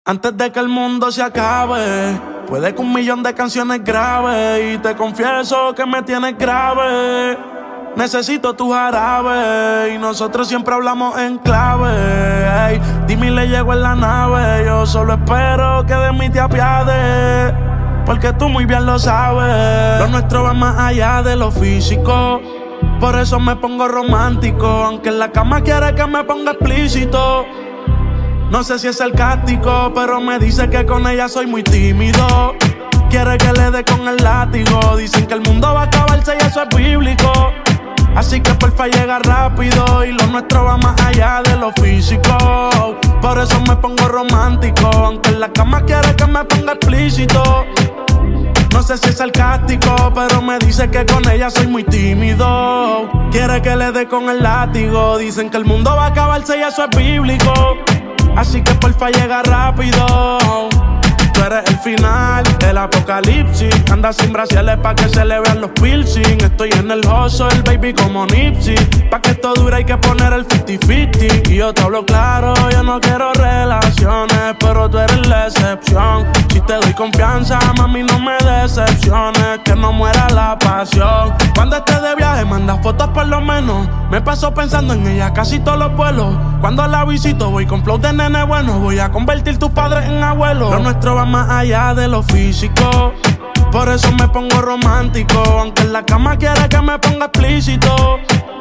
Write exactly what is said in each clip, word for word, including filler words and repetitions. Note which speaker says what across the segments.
Speaker 1: Antes de que el mundo se acabe, puede que un millón de canciones grabe. Y te confieso que me tienes grave. Necesito tu jarabe. Y nosotros siempre hablamos en clave. Ey, dime y le llego en la nave. Yo solo espero que de mí te apiades, porque tú muy bien lo sabes. Lo nuestro va más allá de lo físico. Por eso me pongo romántico, aunque en la cama quiere que me ponga explícito. No sé si es sarcástico, pero me dice que con ella soy muy tímido. Quiere que le dé con el látigo. Dicen que el mundo va a acabarse y eso es bíblico. Así que porfa llega rápido. Y lo nuestro va más allá de lo físico. Por eso me pongo romántico, aunque en la cama quiere que me ponga explícito. No sé si es sarcástico, pero me dice que con ella soy muy tímido. Quiere que le dé con el látigo. Dicen que el mundo va a acabarse y eso es bíblico. Así que porfa llega rápido. Tú eres el final del apocalipsis. Anda sin brasiles pa' que se le vean los piercing. Estoy en el hustle, baby, como Nipsey. Pa' que esto dure hay que poner el cincuenta cincuenta. Y yo te hablo claro, yo no quiero relaciones, pero tú eres la excepción. Si te doy confianza, mami, no me decepciones. Que no muera la pasión. Cuando estés de viaje, manda fotos por lo menos. Me paso pensando en ella casi todos los vuelos. Cuando la visito, voy con flow de nene bueno. Voy a convertir tus padres en abuelos. Lo nuestro va más allá de lo físico. Por eso me pongo romántico, aunque en la cama quiere que me ponga explícito.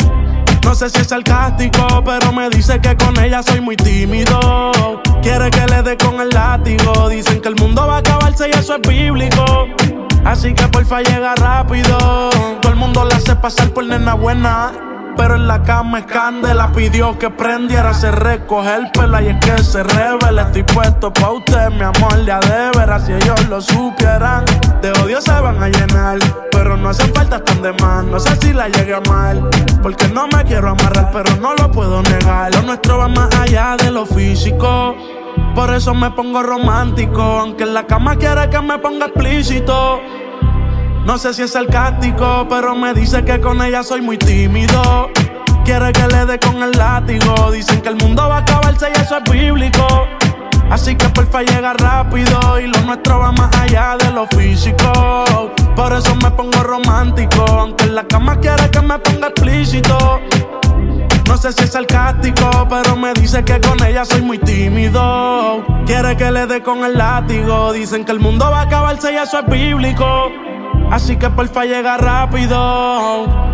Speaker 1: No sé si es sarcástico, pero me dice que con ella soy muy tímido. Quiere que le dé con el látigo. Dicen que el mundo va a acabarse y eso es bíblico. Así que porfa llega rápido. Todo el mundo la hace pasar por nena buena, pero en la cama es candela. Pidió que prendiera, se recoge el pela y es que se revela. Estoy puesto pa' usted, mi amor, de a de veras. Si ellos lo supieran, de odio se van a llenar. Pero no hace falta tan de más, no sé si la llegue a mal, porque no me quiero amarrar, pero no lo puedo negar. Lo nuestro va más allá de lo físico. Por eso me pongo romántico, aunque en la cama quiere que me ponga explícito. No sé si es sarcástico, pero me dice que con ella soy muy tímido. Quiere que le dé con el látigo. Dicen que el mundo va a acabarse y eso es bíblico. Así que porfa llega rápido. Y lo nuestro va más allá de lo físico. Por eso me pongo romántico, aunque en la cama quiere que me ponga explícito. No sé si es sarcástico, pero me dice que con ella soy muy tímido. Quiere que le dé con el látigo. Dicen que el mundo va a acabarse y eso es bíblico. Así que porfa llega rápido.